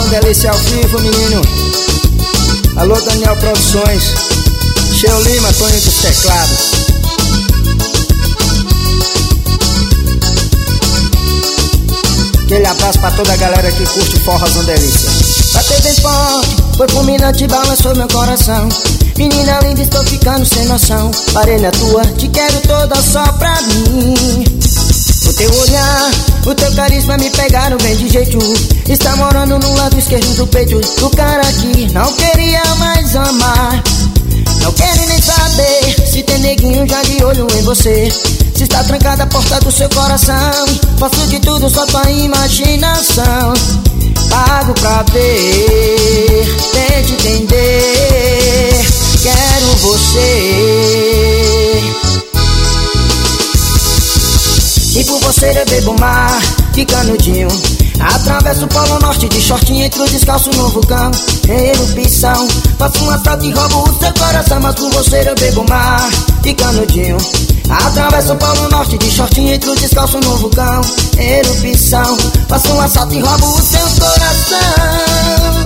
Delícia ao vivo, menino. Alô, Daniel Produções. Cheu Lima, Tonho dos Teclados. Aquele abraço pra toda a galera que curte o forrozão Delícia. Bateu bem forte, foi fulminante, balançou meu coração. Menina linda, estou ficando sem noção. Parei na tua, te quero toda só pra mim. O teu olhar, o teu carisma me pegaram bem de jeito. Está morando no lado esquerdo do peito do cara que não queria mais amar. Não quero nem saber se tem neguinho já de olho em você. Se está trancada a porta do seu coração, faço de tudo só tua imaginação. Pago pra ver, tente entender. Quero você. E por você eu bebo mar de canudinho. Atravesso o Polo Norte de shortinho, entro descalço no vulcão, erupção. Faço um assalto e roubo o seu coração, mas por você eu bebo mar de canudinho. Atravesso o Polo Norte de shortinho, entro descalço no vulcão, erupção. Faço um assalto e roubo o seu coração.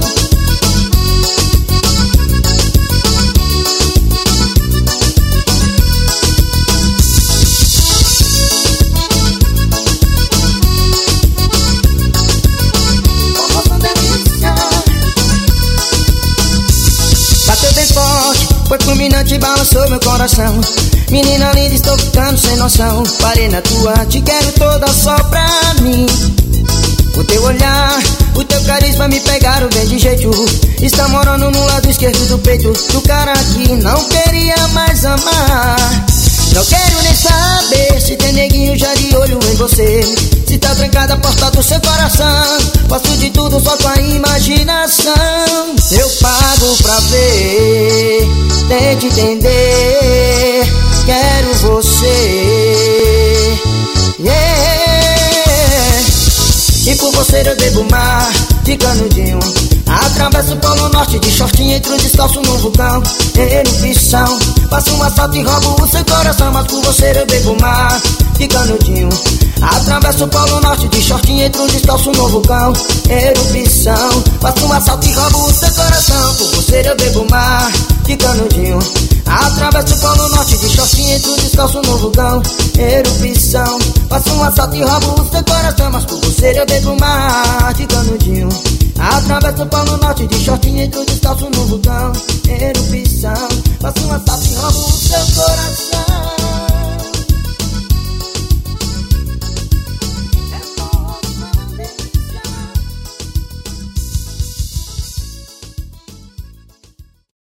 Foi fulminante, balançou meu coração. Menina linda, estou ficando sem noção. Parei na tua, te quero toda só pra mim. O teu olhar, o teu carisma me pegaram bem de jeito. Está morando no lado esquerdo do peito do cara que não queria mais amar. Não quero nem saber se tem neguinho já de olho em você. Se tá trancada a porta do seu coração, faço de tudo só com a imaginação. Eu pago pra ver, tente entender. Quero você, yeah. E por você eu bebo mar de canudinho. Atravesso o Polo Norte de shortinho, entro descalço no vulcão, erupção. Faço um assalto e roubo o seu coração, mas por você eu bebo mar de canudinho. Atravesso o Polo Norte de shortinho, entro descalço no vulcão, erupção. Faço um assalto e roubo o seu coração, por você eu bebo mar de canudinho. Atravesso o Polo Norte de shortinho, entro descalço no vulcão, erupção. Faço um assalto e roubo o seu coração, mas por você eu bebo mar de canudinho. Atravesso o Polo Norte de shortinho, entro descalço no vulcão, erupção.